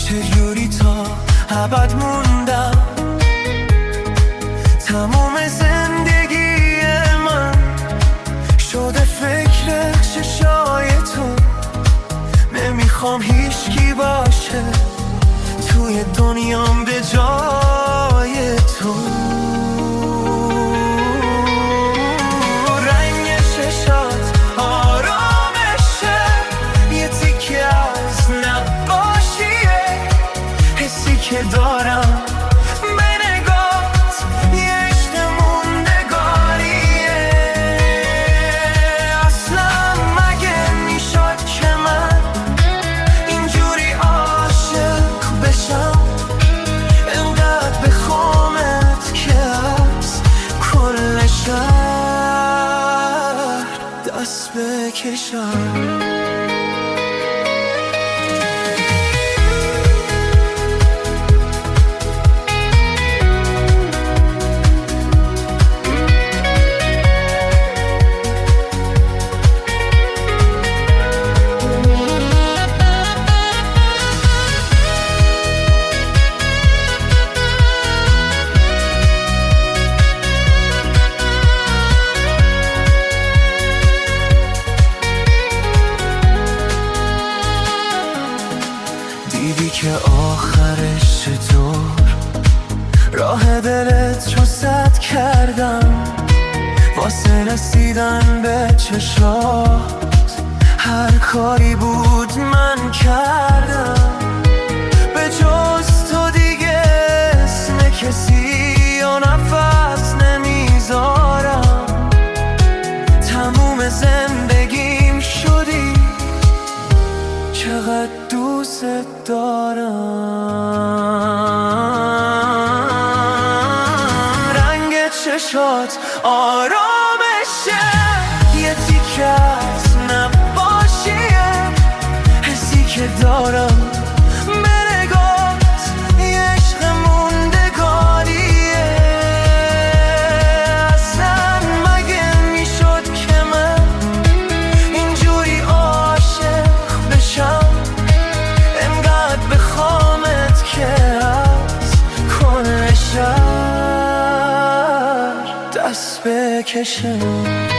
چجوری تا ابد موندم، تموم زندگی من شده فکر چشای تو. نمیخوام هیچکی باشه توی دنیام به جای تو. رنگ چشات آرامشه، یه تیکه از نقاشیه، حسی که دارم به نگات یه عشق موندگاریه. اصلا مگه میشد که من اینجوری عاشق بشم، انقدر بخوامت که از کل شهر دست بکشم. دیدی که آخرش چطور راه دلت رو سد کردم، واسه رسیدن به چشات هر کاری بود من کردم. به جز تو دیگه اسم کسی یا نفس نمیذارم، تموم زندگیم شدی، چقدر دوست دارم. رنگ چشات آرامشه، یه تیکه از نقاشیه، حسی که دارم به نگات یه عشق موندگاریه. اصلا مگه میشد که من اینجوری عاشق بشم، انقدر بخوامت که از کل شهر دست بکشم.